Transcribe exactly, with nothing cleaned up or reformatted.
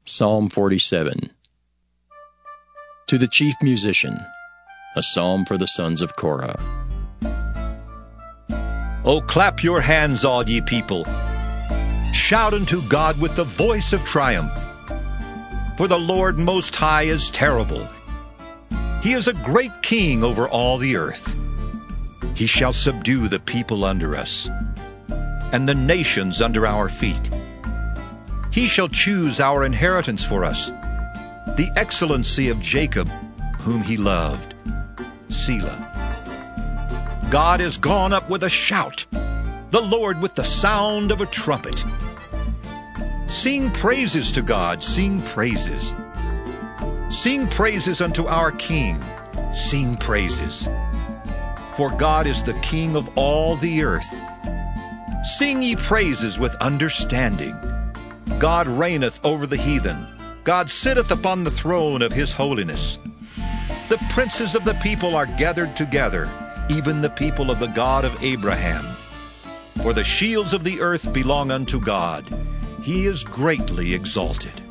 Psalm forty-seven. To the chief musician, a psalm for the sons of Korah. O clap your hands, all ye people. Shout unto God with the voice of triumph. For the Lord Most High is terrible. He is a great king over all the earth. He shall subdue the people under us, and the nations under our feet. He shall choose our inheritance for us, the excellency of Jacob, whom he loved. Selah. God is gone up with a shout, the Lord with the sound of a trumpet. Sing praises to God, sing praises. Sing praises unto our King, sing praises. For God is the King of all the earth. Sing ye praises with understanding. God reigneth over the heathen. God sitteth upon the throne of his holiness. The princes of the people are gathered together, even the people of the God of Abraham. For the shields of the earth belong unto God. He is greatly exalted.